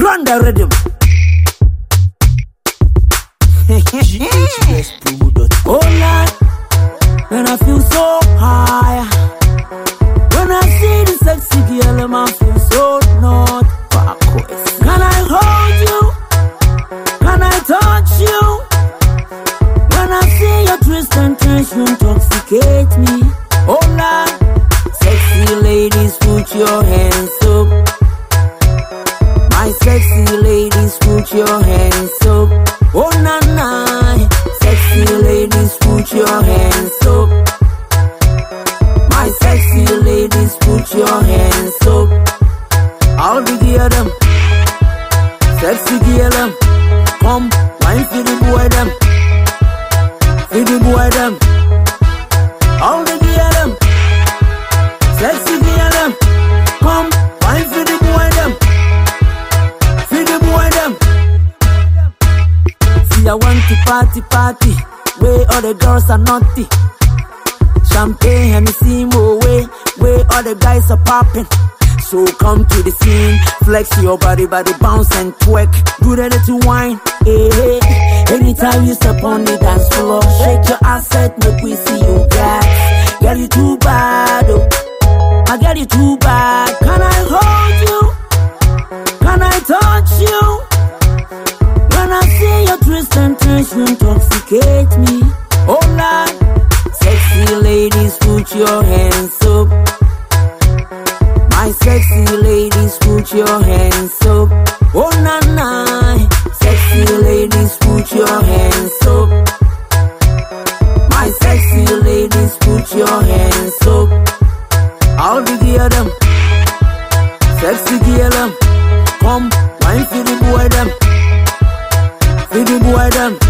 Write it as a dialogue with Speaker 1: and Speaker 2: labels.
Speaker 1: Run the rhythm. Oh Lord, when I feel so high, when I see the sexy girl, I feel so not. Can I hold you? Can I touch you? When I see your twist and turn, you intoxicate me. Oh Lord, sexy ladies, put your hands up. My sexy ladies, put your hands up. Oh na na, sexy ladies, put your hands up. My sexy ladies, put your hands up. I'll be gear them, sexy gear them. Come, wine for the boy them, for the boy them. I'll be gear them, sexy gear them. Come, wine for the boy them, for the boy them. I want to party, where all the girls are naughty. Champagne, Hennessy, more where all the guys are popping. So come to the scene, flex your body, bounce and twerk. Do the little wine, hey, hey. Anytime you step on the dance floor, shake your asset, make we see you guys. Girl, you too bad, oh. I get you too bad. Can I hold you? Can I touch you? When I see your twist and turn, you intoxicate me. Oh Lord, sexy ladies, put your hands up. My sexy ladies, put your hands up. Oh na na, sexy ladies, put your hands up. My sexy ladies, put your hands up. I'll be gear them, sexy gear them. Come, wine for the boy them, for the boy them.